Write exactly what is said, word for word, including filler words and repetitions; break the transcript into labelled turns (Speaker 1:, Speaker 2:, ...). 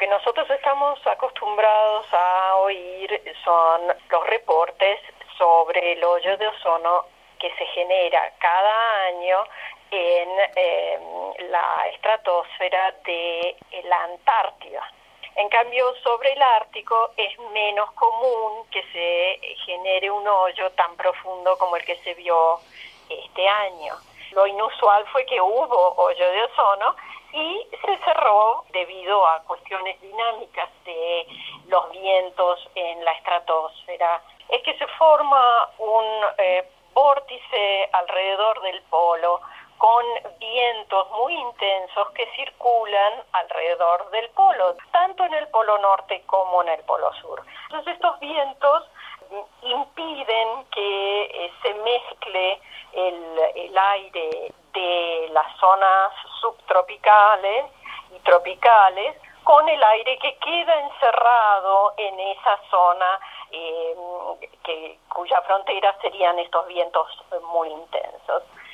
Speaker 1: nosotros estamos acostumbrados a oír son los reportes sobre el hoyo de ozono que se genera cada año en eh, la estratosfera de la Antártida. En cambio, sobre el Ártico es menos común que se genere un hoyo tan profundo como el que se vio este año. Lo inusual fue que hubo hoyo de ozono y se cerró debido a cuestiones dinámicas de los vientos en la estratosfera. Es que se forma un eh, vórtice alrededor del polo con vientos muy intensos que circulan alrededor del polo, tanto en el polo norte como en el polo sur. Entonces estos vientos impiden que eh, se mezcle el, el aire de las zonas subtropicales y tropicales con el aire que queda encerrado en esa zona eh, que, cuya frontera serían estos vientos muy intensos.